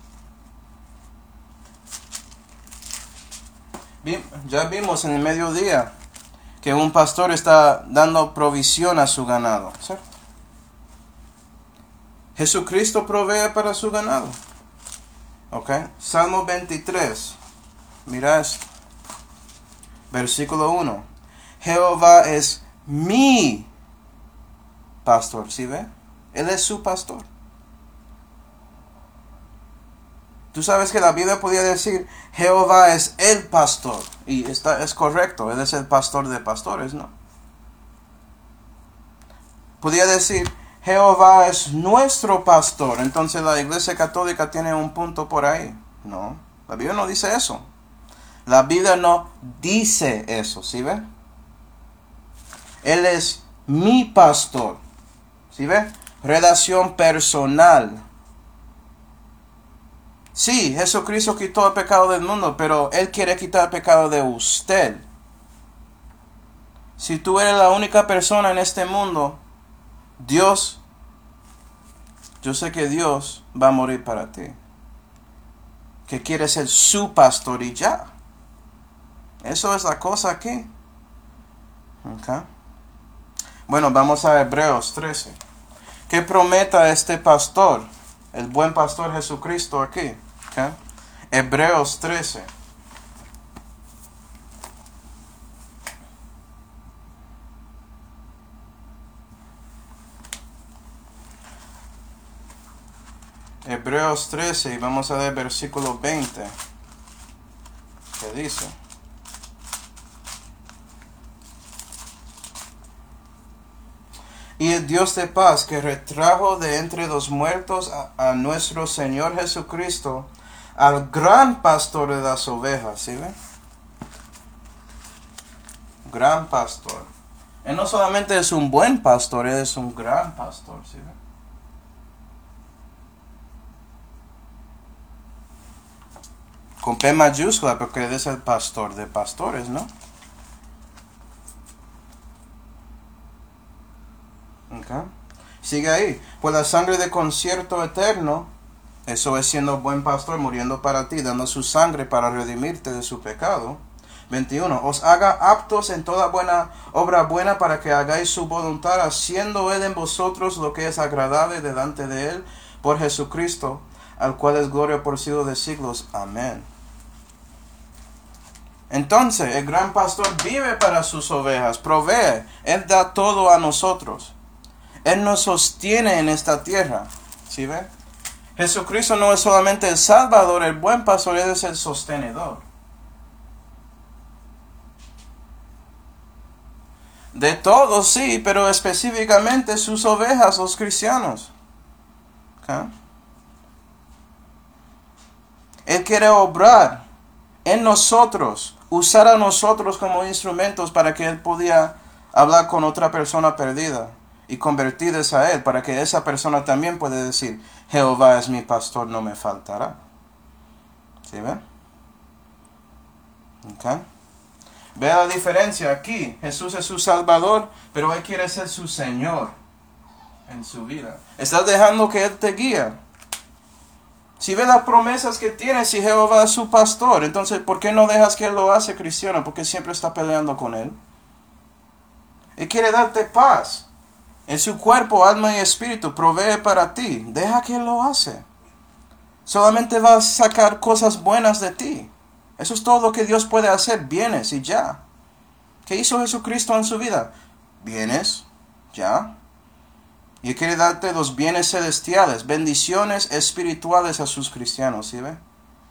Ya vimos en el mediodía que un pastor está dando provisión a su ganado, ¿cierto? Jesucristo provee para su ganado. Ok, Salmo veintitrés. Mira esto. Versículo uno. Jehová es mi pastor, ¿sí ve? Él es su pastor. Tú sabes que la Biblia podía decir, Jehová es el pastor. Y está, es correcto, Él es el pastor de pastores, ¿no? Podía decir, Jehová es nuestro pastor. Entonces la Iglesia Católica tiene un punto por ahí. No, la Biblia no dice eso. La Biblia no dice eso, ¿sí ve? Él es mi pastor, ¿sí ve? Relación personal. Sí, Jesucristo quitó el pecado del mundo, pero Él quiere quitar el pecado de usted. Si tú eres la única persona en este mundo, Dios, yo sé que Dios va a morir para ti. Que quiere ser su pastor y ya. Eso es la cosa aquí. Okay. Bueno, vamos a Hebreos trece. ¿Qué prometa este pastor? El buen pastor Jesucristo aquí. Okay. Hebreos trece. Hebreos trece y vamos a ver versículo veinte. ¿Qué dice? Y el Dios de paz, que retrajo de entre los muertos a, a nuestro Señor Jesucristo, al gran pastor de las ovejas, ¿sí ven? Gran pastor. Él no solamente es un buen pastor, Él es un gran pastor, ¿sí ven? Con P mayúscula, porque Él es el pastor de pastores, ¿no? Okay. Sigue ahí. Pues la sangre de concierto eterno, eso es siendo buen pastor, muriendo para ti, dando su sangre para redimirte de su pecado. veintiuno. Os haga aptos en toda buena obra buena para que hagáis su voluntad, haciendo Él en vosotros lo que es agradable delante de Él, por Jesucristo, al cual es gloria por siglos de siglos. Amén. Entonces, el gran pastor vive para sus ovejas, provee, Él da todo a nosotros. Él nos sostiene en esta tierra. ¿Sí ve? Jesucristo no es solamente el Salvador, el buen pastor, Él es el sostenedor. De todos, sí, pero específicamente sus ovejas, los cristianos. ¿Okay? Él quiere obrar en nosotros, usar a nosotros como instrumentos para que Él pudiera hablar con otra persona perdida y convertirse a Él, para que esa persona también pueda decir, Jehová es mi pastor, no me faltará. ¿Sí ven? Okay. Vea la diferencia aquí. Jesús es su Salvador, pero Él quiere ser su Señor en su vida. Estás dejando que Él te guíe. Si ves las promesas que tiene, si Jehová es su pastor, entonces ¿por qué no dejas que Él lo hace, cristiano? Porque siempre está peleando con Él. Él quiere darte paz. En su cuerpo, alma y espíritu, provee para ti. Deja que Él lo hace. Solamente va a sacar cosas buenas de ti. Eso es todo lo que Dios puede hacer, bienes y ya. ¿Qué hizo Jesucristo en su vida? Bienes, ya. Y quiere darte los bienes celestiales, bendiciones espirituales a sus cristianos, ¿sí ve?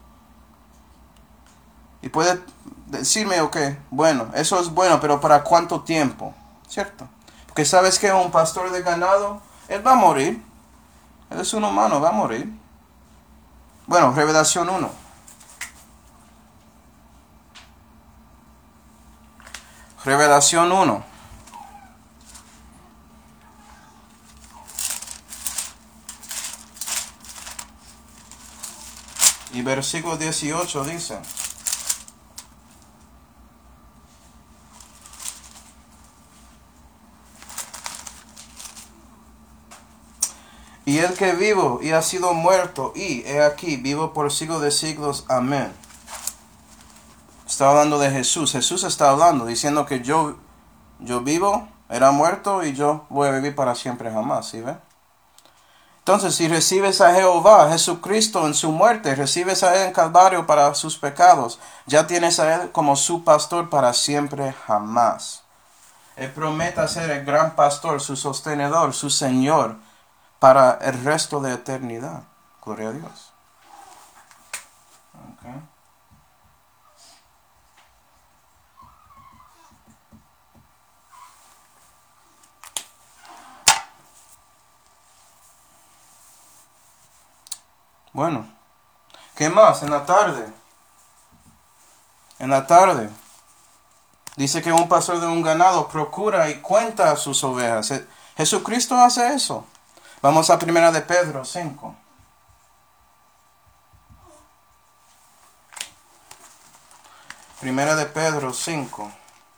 Y puede decirme, ok, bueno, eso es bueno, pero ¿para cuánto tiempo? ¿Cierto? Porque sabes que un pastor de ganado, él va a morir. Él es un humano, va a morir. Bueno, Revelación uno. Revelación uno. Y versículo dieciocho dice: y el que vivo y ha sido muerto, y he aquí, vivo por siglos de siglos. Amén. Está hablando de Jesús. Jesús está hablando, diciendo que yo, yo vivo, era muerto, y yo voy a vivir para siempre jamás. ¿Sí ve? Entonces, si recibes a Jehová, a Jesucristo en su muerte, recibes a Él en Calvario para sus pecados, ya tienes a Él como su pastor para siempre jamás. Él promete ser el gran pastor, su sostenedor, su Señor, para el resto de eternidad. Gloria a Dios. Okay. Bueno, ¿qué más? En la tarde. En la tarde. Dice que un pastor de un ganado procura y cuenta a sus ovejas. Jesucristo hace eso. Vamos a primera de Pedro cinco. Primera de Pedro cinco.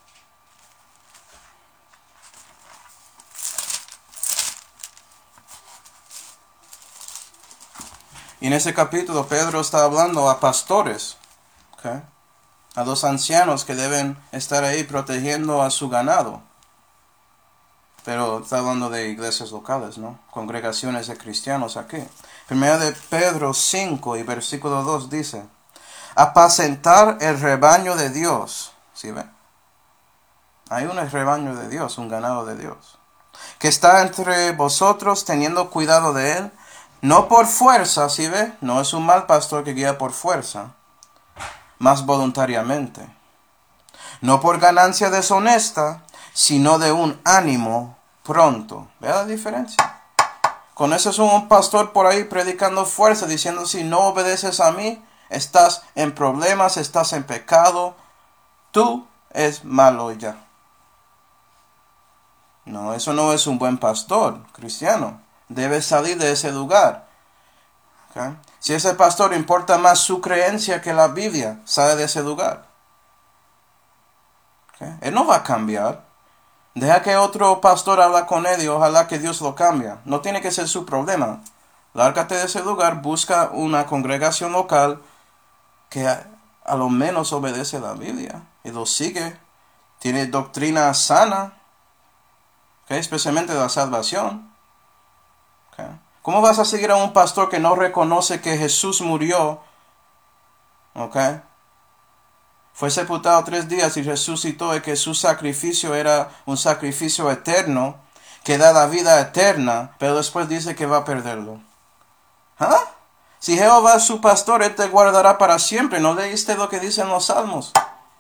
Y en ese capítulo Pedro está hablando a pastores, ¿okay? A los ancianos que deben estar ahí protegiendo a su ganado. Pero está hablando de iglesias locales, ¿no? Congregaciones de cristianos aquí. Primera de Pedro cinco y versículo dos dice: apacentar el rebaño de Dios. ¿Sí ven? Hay un rebaño de Dios, un ganado de Dios, que está entre vosotros teniendo cuidado de él, no por fuerza, ¿sí ve? No es un mal pastor que guía por fuerza, más voluntariamente. No por ganancia deshonesta, sino de un ánimo pronto. ¿Vea la diferencia? Con eso es un pastor por ahí predicando fuerza, diciendo: si no obedeces a mí, estás en problemas, estás en pecado, tú es malo ya. No, eso no es un buen pastor cristiano. Debe salir de ese lugar. ¿Okay? Si ese pastor importa más su creencia que la Biblia, sale de ese lugar. ¿Okay? Él no va a cambiar. Deja que otro pastor habla con él y ojalá que Dios lo cambie. No tiene que ser su problema. Lárgate de ese lugar, busca una congregación local que a, a lo menos obedece la Biblia y lo sigue. Tiene doctrina sana, ¿okay? Especialmente de la salvación. ¿Okay? ¿Cómo vas a seguir a un pastor que no reconoce que Jesús murió? ¿Okay? Fue sepultado tres días y resucitó, y que su sacrificio era un sacrificio eterno, que da la vida eterna, pero después dice que va a perderlo. ¿Ah? Si Jehová es su pastor, Él te guardará para siempre. ¿No leíste lo que dicen los salmos?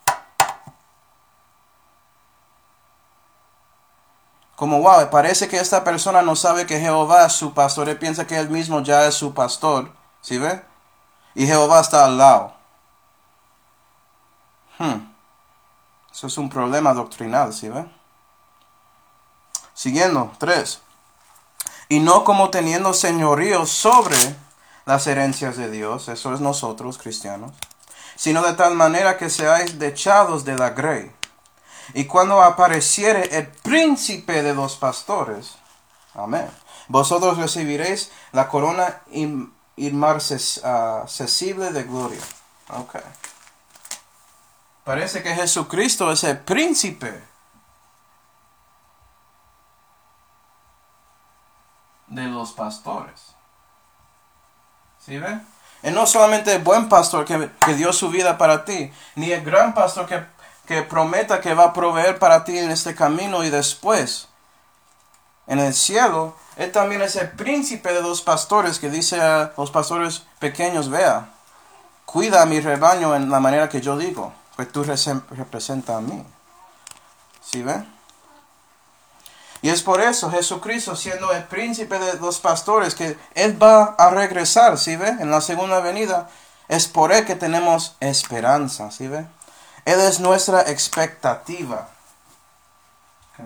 Como, wow, parece que esta persona no sabe que Jehová es su pastor. Él piensa que Él mismo ya es su pastor. ¿Sí ve? Y Jehová está al lado. Hmm. Eso es un problema doctrinal, ¿sí ve? Siguiendo, tres. Y no como teniendo señorío sobre las herencias de Dios, eso es nosotros, cristianos, sino de tal manera que seáis dechados de la grey. Y cuando apareciere el príncipe de los pastores, amén, vosotros recibiréis la corona inmarcesible de gloria. Ok. Parece que Jesucristo es el príncipe de los pastores. ¿Sí ven? Él no solamente el buen pastor que, que dio su vida para ti, ni el gran pastor que, que prometa que va a proveer para ti en este camino y después en el cielo. Él también es el príncipe de los pastores, que dice a los pastores pequeños: vea, cuida a mi rebaño en la manera que yo digo, pues tú representas a mí. ¿Sí ven? Y es por eso Jesucristo, siendo el príncipe de los pastores, que Él va a regresar, ¿sí ve? En la segunda venida. Es por Él que tenemos esperanza, ¿sí ve? Él es nuestra expectativa. ¿Okay?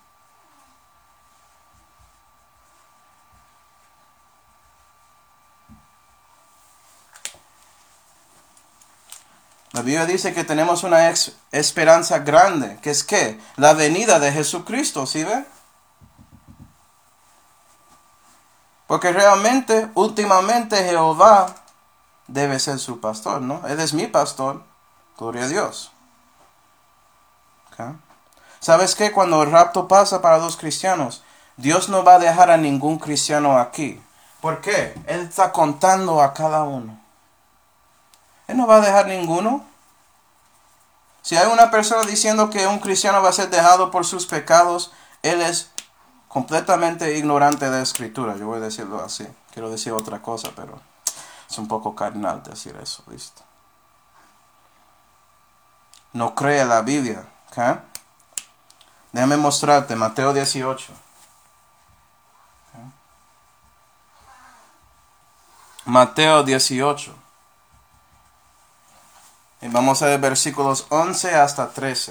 La Biblia dice que tenemos una ex esperanza grande, que es ¿qué? La venida de Jesucristo, ¿sí ve? Porque realmente, últimamente, Jehová debe ser su pastor, ¿no? Él es mi pastor. Gloria a Dios. ¿Okay? ¿Sabes qué? Cuando el rapto pasa para los cristianos, Dios no va a dejar a ningún cristiano aquí. ¿Por qué? Él está contando a cada uno. Él no va a dejar ninguno. Si hay una persona diciendo que un cristiano va a ser dejado por sus pecados, él es completamente ignorante de la Escritura. Yo voy a decirlo así. Quiero decir otra cosa, pero es un poco carnal decir eso, ¿listo? No cree la Biblia, ¿ok? Déjame mostrarte Mateo dieciocho. ¿Okay? Mateo dieciocho. Y vamos a ver versículos once hasta trece.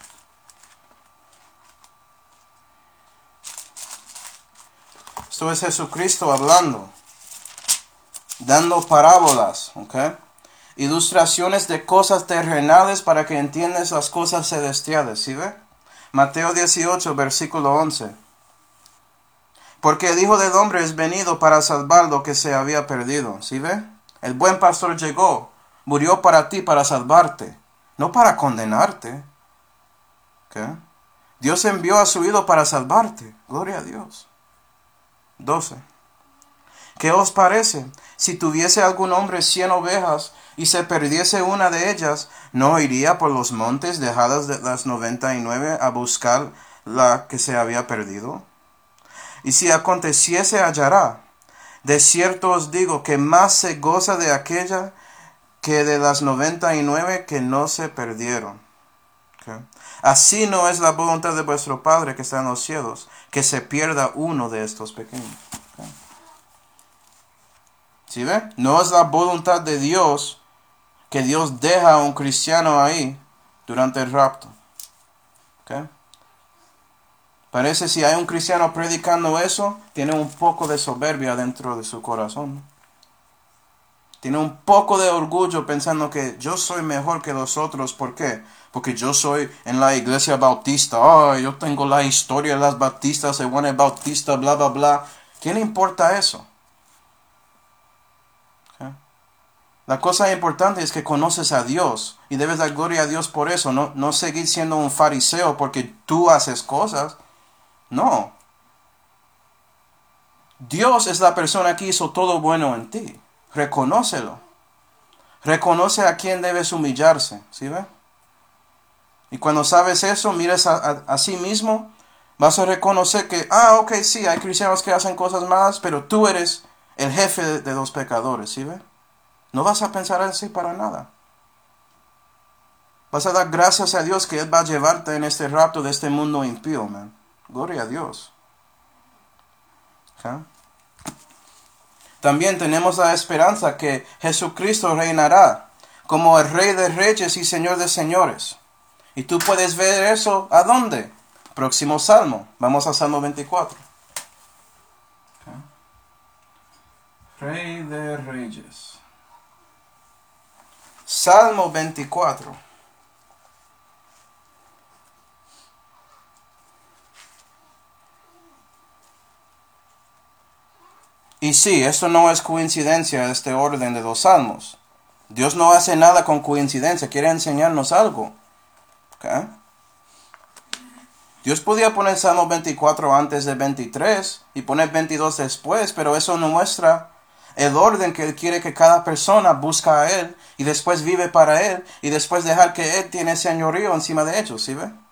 Esto es Jesucristo hablando, dando parábolas, ¿ok? Ilustraciones de cosas terrenales para que entiendas las cosas celestiales, ¿sí ve? Mateo dieciocho, versículo once. Porque el Hijo del Hombre es venido para salvar lo que se había perdido, ¿sí ve? El buen pastor llegó, murió para ti, para salvarte, no para condenarte. ¿Okay? Dios envió a su Hijo para salvarte. Gloria a Dios. doce. ¿Qué os parece? Si tuviese algún hombre cien ovejas y se perdiese una de ellas, ¿no iría por los montes dejadas de las noventa y nueve a buscar la que se había perdido? Y si aconteciese hallará. De cierto os digo que más se goza de aquella que de las noventa y nueve que no se perdieron. ¿Okay? Así no es la voluntad de vuestro Padre que está en los cielos, que se pierda uno de estos pequeños. ¿Okay? ¿Sí ve? No es la voluntad de Dios que Dios deja a un cristiano ahí durante el rapto. ¿Okay? Parece si hay un cristiano predicando eso, tiene un poco de soberbia dentro de su corazón. Tiene un poco de orgullo pensando que yo soy mejor que los otros. ¿Por qué? Porque yo soy en la iglesia bautista. Oh, yo tengo la historia de las bautistas, de Juan el Bautista, bla, bla, bla. ¿Quién le importa eso? ¿Okay? La cosa importante es que conoces a Dios y debes dar gloria a Dios por eso. No, no seguir siendo un fariseo porque tú haces cosas. No. Dios es la persona que hizo todo bueno en ti. Reconócelo. Reconoce a quién debes humillarse. ¿Sí ve? Y cuando sabes eso, miras a, a, a sí mismo, vas a reconocer que, ah, ok, sí, hay cristianos que hacen cosas malas, pero tú eres el jefe de, de los pecadores. ¿Sí ve? No vas a pensar así para nada. Vas a dar gracias a Dios que Él va a llevarte en este rapto de este mundo impío, man. Gloria a Dios. ¿Okay? También tenemos la esperanza que Jesucristo reinará como el Rey de Reyes y Señor de Señores. Y tú puedes ver eso, ¿a dónde? Próximo Salmo. Vamos a Salmo veinticuatro. Okay. Rey de Reyes. Salmo veinticuatro. Y sí, esto no es coincidencia, este orden de los salmos. Dios no hace nada con coincidencia, quiere enseñarnos algo. ¿Okay? Dios podía poner Salmo veinticuatro antes de veintitrés y poner veintidós después, pero eso no muestra el orden que Él quiere que cada persona busca a Él y después vive para Él y después dejar que Él tiene señorío encima de ellos, ¿sí ve?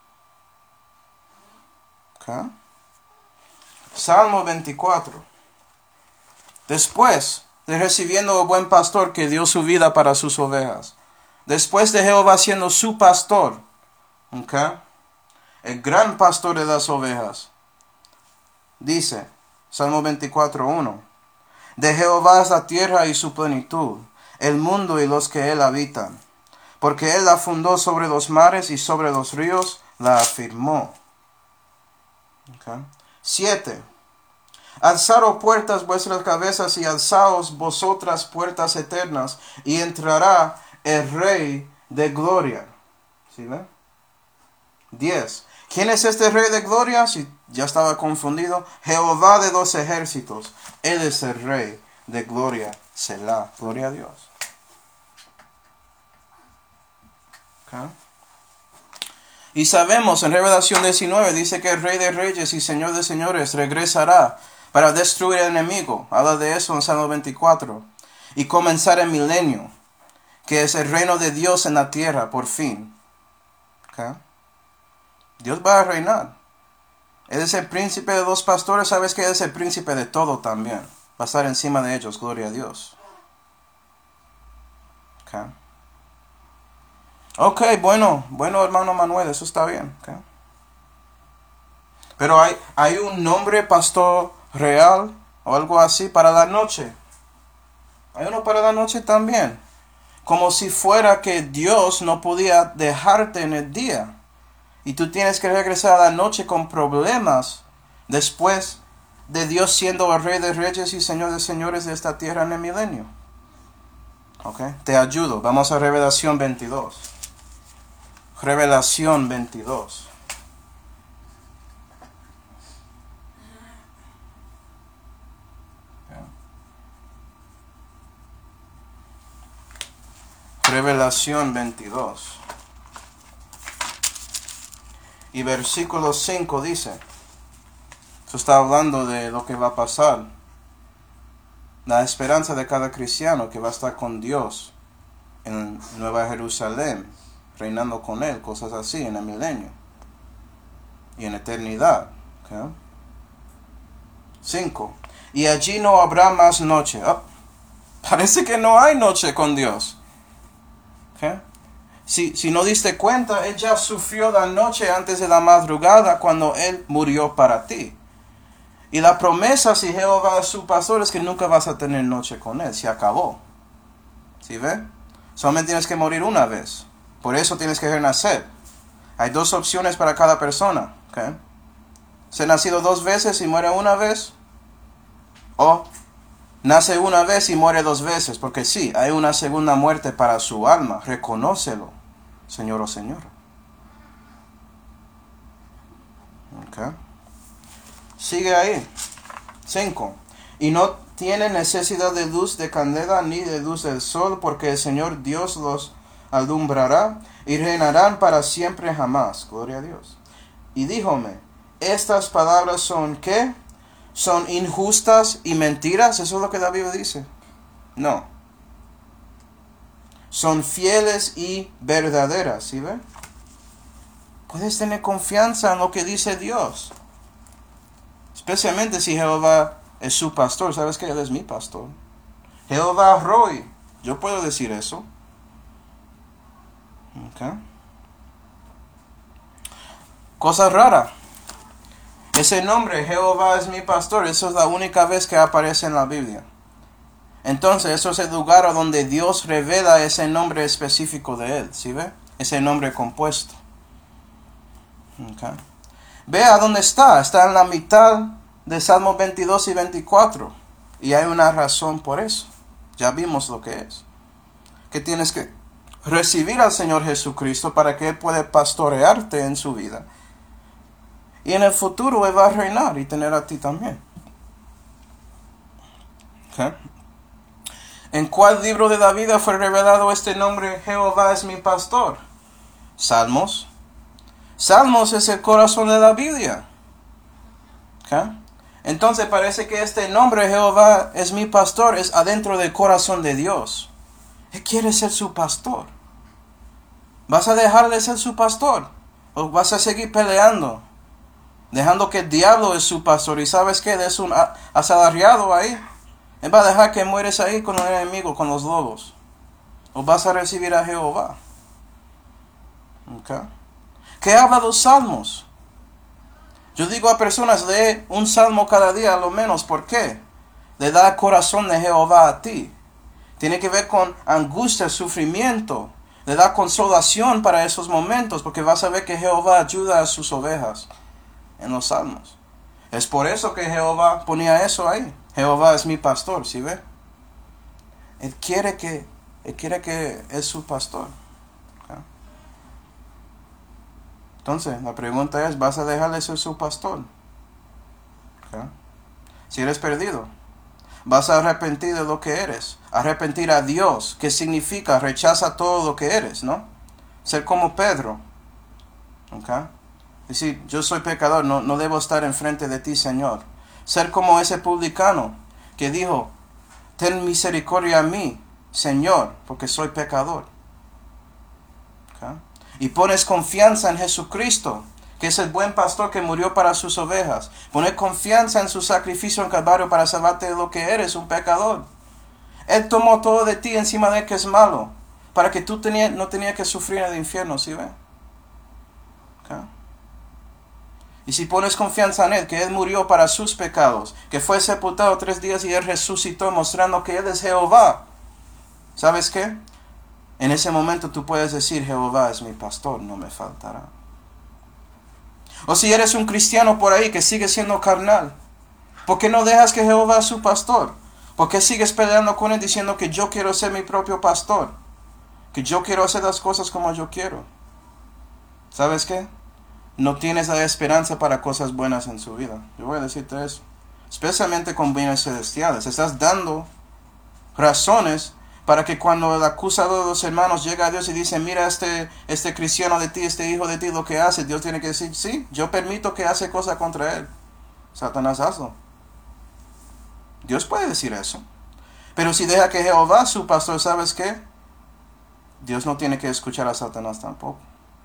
¿Okay? Salmo veinticuatro. Después de recibiendo el buen pastor que dio su vida para sus ovejas. Después de Jehová siendo su pastor. ¿Okay? El gran pastor de las ovejas. Dice, Salmo veinticuatro, uno. De Jehová es la tierra y su plenitud, el mundo y los que él habitan. Porque él la fundó sobre los mares y sobre los ríos la afirmó. ¿Okay? siete. Alzaros puertas vuestras cabezas y alzaos vosotras puertas eternas, y entrará el Rey de gloria. ¿Sí ve? diez. ¿Quién es este Rey de gloria? Si ya estaba confundido. Jehová de los ejércitos. Él es el Rey de gloria. Selah. Gloria a Dios. ¿Okay? Y sabemos en Revelación diecinueve dice que el Rey de Reyes y Señor de Señores regresará para destruir al enemigo. Habla de eso en Salmo veinticuatro. Y comenzar el milenio, que es el reino de Dios en la tierra, por fin. Okay. Dios va a reinar. Él es el príncipe de los pastores. Sabes que Él es el príncipe de todo también. Va a estar encima de ellos. Gloria a Dios. Okay. Ok, bueno. Bueno, hermano Manuel, eso está bien. Okay. Pero hay, hay un nombre pastor real o algo así para la noche. Hay uno para la noche también. Como si fuera que Dios no podía dejarte en el día. Y tú tienes que regresar a la noche con problemas después de Dios siendo el Rey de Reyes y Señor de Señores de esta tierra en el milenio. Ok, te ayudo. Vamos a Revelación veintidós. Revelación veintidós. Revelación veintidós. Y versículo cinco dice, eso está hablando de lo que va a pasar. La esperanza de cada cristiano que va a estar con Dios en Nueva Jerusalén, reinando con Él, cosas así, en el milenio y en eternidad. ¿Okay? cinco. Y allí no habrá más noche. Oh, parece que no hay noche con Dios. ¿Okay? Si, si no diste cuenta, Él ya sufrió la noche antes de la madrugada cuando Él murió para ti. Y la promesa, si Jehová es su pastor, es que nunca vas a tener noche con Él. Se acabó. ¿Sí ve? Solamente tienes que morir una vez. Por eso tienes que renacer. Hay dos opciones para cada persona. ¿Okay? Se ha nacido dos veces y muere una vez. O nace una vez y muere dos veces. Porque sí, hay una segunda muerte para su alma. Reconócelo, señor o señora. Okay. Sigue ahí. cinco. Y no tiene necesidad de luz de candela ni de luz del sol, porque el Señor Dios los alumbrará y reinarán para siempre jamás. Gloria a Dios. Y díjome, estas palabras son ¿qué? ¿Son injustas y mentiras? ¿Eso es lo que la Biblia dice? No. Son fieles y verdaderas. ¿Sí ve? Puedes tener confianza en lo que dice Dios. Especialmente si Jehová es su pastor. ¿Sabes que Él es mi pastor? Jehová Roy. Yo puedo decir eso. Okay. Cosa rara. Ese nombre, Jehová es mi pastor, eso es la única vez que aparece en la Biblia. Entonces, eso es el lugar a donde Dios revela ese nombre específico de Él. ¿Sí ve? Ese nombre compuesto. Okay. Vea dónde está. Está en la mitad de Salmos veintidós y veinticuatro. Y hay una razón por eso. Ya vimos lo que es. Que tienes que recibir al Señor Jesucristo para que Él pueda pastorearte en su vida. Y en el futuro Él va a reinar y tener a ti también. Okay. ¿En cuál libro de la vida fue revelado este nombre? Jehová es mi pastor. Salmos. Salmos es el corazón de la Biblia. Okay. Entonces parece que este nombre, Jehová es mi pastor, es adentro del corazón de Dios. Él quiere ser su pastor. ¿Vas a dejar de ser su pastor? ¿O vas a seguir peleando? Dejando que el diablo es su pastor. Y sabes que él es un asalariado ahí. Él va a dejar que mueres ahí con el enemigo, con los lobos. ¿O vas a recibir a Jehová? Okay. ¿Qué habla de los salmos? Yo digo a personas, lee un salmo cada día a lo menos. ¿Por qué? Le da el corazón de Jehová a ti. Tiene que ver con angustia, sufrimiento. Le da consolación para esos momentos, porque vas a ver que Jehová ayuda a sus ovejas en los salmos. Es por eso que Jehová ponía eso ahí. Jehová es mi pastor, ¿sí ve? Él quiere que, él quiere que es su pastor. ¿Okay? Entonces, la pregunta es, ¿vas a dejarle ser su pastor? ¿Okay? Si eres perdido, vas a arrepentir de lo que eres. Arrepentir a Dios, que significa rechaza todo lo que eres, ¿no? Ser como Pedro. ¿Okay? Decir, yo soy pecador, no, no debo estar enfrente de ti, Señor. Ser como ese publicano que dijo, ten misericordia a mí, Señor, porque soy pecador. ¿Okay? y pones confianza en Jesucristo, que es el buen pastor que murió para sus ovejas, pones confianza en su sacrificio en Calvario para salvarte de lo que eres, un pecador. Él tomó todo de ti encima de él que es malo, para que tú tenía, no tenías que sufrir en el infierno, ¿sí ven? Okay. Y si pones confianza en Él, que Él murió para sus pecados, que fue sepultado tres días y Él resucitó, mostrando que Él es Jehová, ¿sabes qué? En ese momento tú puedes decir, Jehová es mi pastor, no me faltará. O si eres un cristiano por ahí que sigue siendo carnal, ¿por qué no dejas que Jehová es su pastor? ¿Por qué sigues peleando con Él diciendo que yo quiero ser mi propio pastor? Que yo quiero hacer las cosas como yo quiero. ¿Sabes qué? No tienes la esperanza para cosas buenas en su vida. Yo voy a decirte eso. Especialmente con bienes celestiales. Estás dando razones para que cuando el acusador de los hermanos llega a Dios y dice, mira este, este cristiano de ti, este hijo de ti, lo que hace, Dios tiene que decir, sí, yo permito que hace cosas contra él. Satanás hazlo. Dios puede decir eso. Pero si deja que Jehová, su pastor, ¿sabes qué? Dios no tiene que escuchar a Satanás tampoco.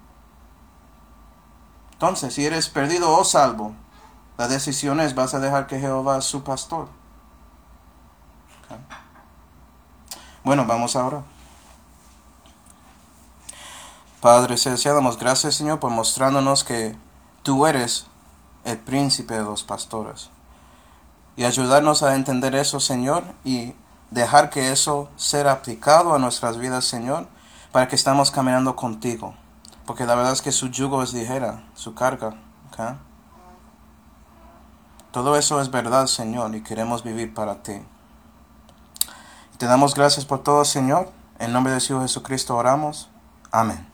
Entonces, si eres perdido o salvo, la decisión es, vas a dejar que Jehová es su pastor. Okay. Bueno, vamos ahora. Padre celestial, damos gracias, Señor, por mostrándonos que tú eres el príncipe de los pastores. Y ayudarnos a entender eso, Señor, y dejar que eso sea aplicado a nuestras vidas, Señor, para que estamos caminando contigo. Porque la verdad es que su yugo es ligera, su carga. ¿Okay? Todo eso es verdad, Señor, y queremos vivir para ti. Te damos gracias por todo, Señor. En nombre de Dios Jesucristo oramos. Amén.